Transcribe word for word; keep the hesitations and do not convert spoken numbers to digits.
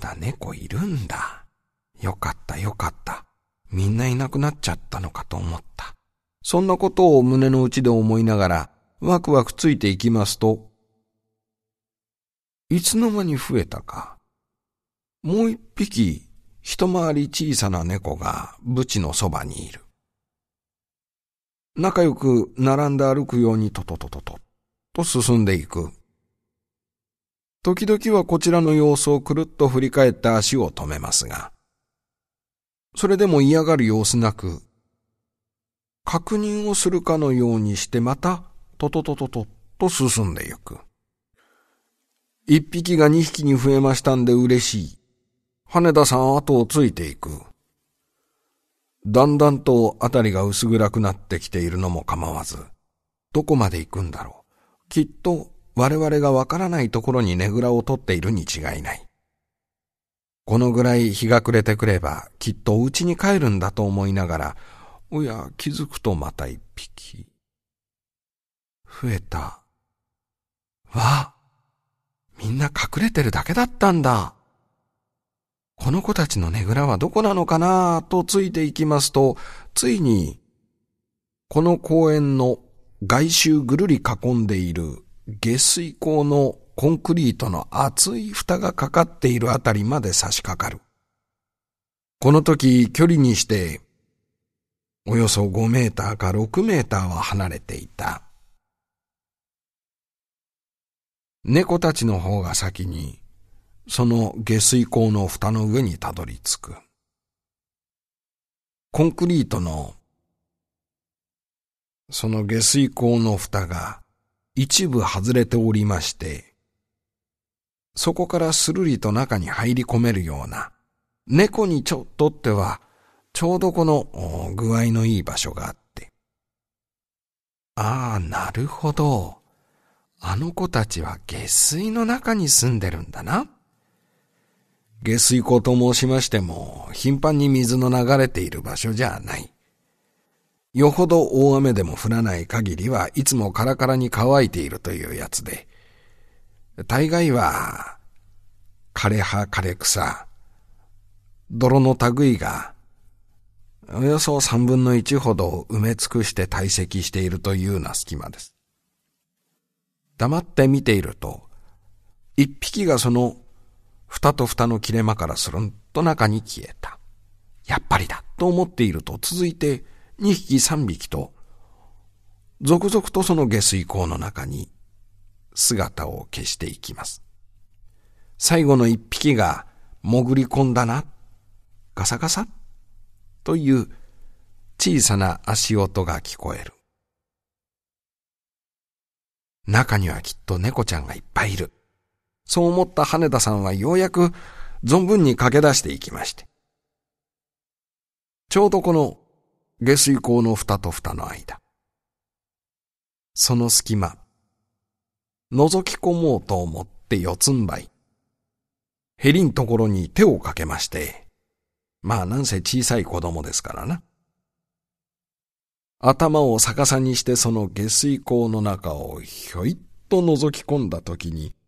だ猫いるんだ。よかったよかった。みんないなくなっちゃったのかと思った。そんなことを胸の内で思いながらワクワクついていきますと、いつの間に増えたか。もう一匹一回り小さな猫がブチのそばにいる。仲良く並んで歩くようにトトトトトと進んでいく。時々はこちらの様子をくるっと振り返って足を止めますが、それでも嫌がる様子なく、確認をするかのようにしてまたトトトトトと進んでゆく。一匹が二匹に増えましたんで嬉しい。羽田さん後をついていく。だんだんとあたりが薄暗くなってきているのも構わず、どこまで行くんだろう。きっと我々がわからないところにねぐらを取っているに違いない。このぐらい日が暮れてくればきっとお家に帰るんだと思いながら、おや気づくとまた一匹。増えた。わあ、みんな隠れてるだけだったんだ。この子たちのねぐらはどこなのかなとついていきますと、ついに、この公園の外周ぐるり囲んでいる下水溝のコンクリートの厚い蓋がかかっているあたりまで差し掛かる。この時距離にして、およそごメーターかろくメーターは離れていた。猫たちの方が先に、その下水溝の蓋の上にたどり着く。コンクリートの、その下水溝の蓋が一部外れておりまして、そこからするりと中に入り込めるような、猫にちょっとっては、ちょうどこの具合のいい場所があって。ああ、なるほど。あの子たちは下水の中に住んでるんだな。下水溝と申しましても、頻繁に水の流れている場所じゃない。よほど大雨でも降らない限りはいつもカラカラに乾いているというやつで、大概は枯れ葉枯れ草、泥の類がおよそ三分の一ほど埋め尽くして堆積しているというような隙間です。黙って見ていると、一匹がその蓋と蓋の切れ間からスルンと中に消えた。やっぱりだと思っていると、続いて二匹三匹と続々とその下水溝の中に姿を消していきます。最後の一匹が潜り込んだな、ガサガサという小さな足音が聞こえる。中にはきっと猫ちゃんがいっぱいいる。そう思った羽田さんはようやく存分に駆け出していきまして、ちょうどこの下水溝の蓋と蓋の間、その隙間、覗き込もうと思って四つん這い、へりんところに手をかけまして、まあなんせ小さい子供ですからな。頭を逆さにしてその下水溝の中をひょいっと覗き込んだときに、